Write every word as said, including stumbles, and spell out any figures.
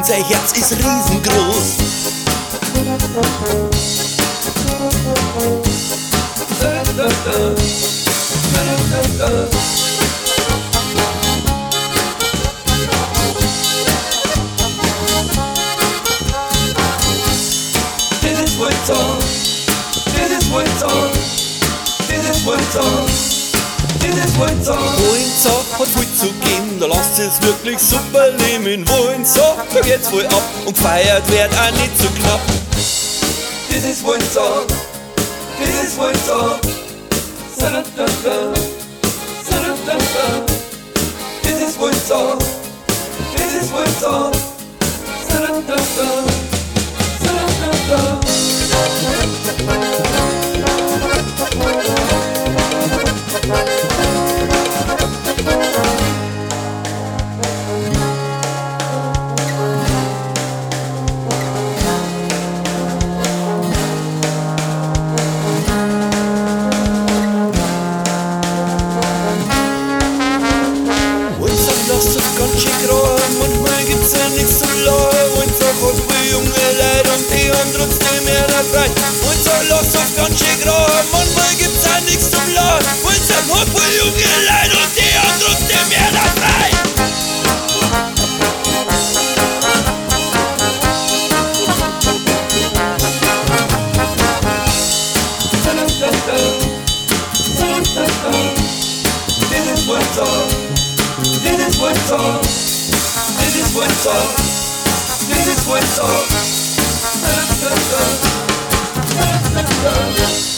und sein Herz ist riesengroß. Dit is Winter, dit is Winter, dit is Winter, dit is Winter. Windsor hat viel zu gehen, da lasst es wirklich super nehmen. In Windsor, da geht's voll ab und gefeiert wird auch nicht so knapp. Dit is Winter, dit is Winter, sa-da-da-da, sa-da-da-da. Dit is Winter, dit is Winter, sa-da-da-da, sa-da-da-da. Lasst es ganz schön grau, manchmal gibt's ja nichts zum Lachen. Windsor hat viel junge Leute und die haben trotzdem mehr frei. Windsor lasst es ganz schön grau, manchmal gibt's ja nichts zum Lachen. Windsor hat viel junge Leute und die haben trotzdem mehr frei. Dit is Winter, dit is Winter, dit is Winter, dit is Winter.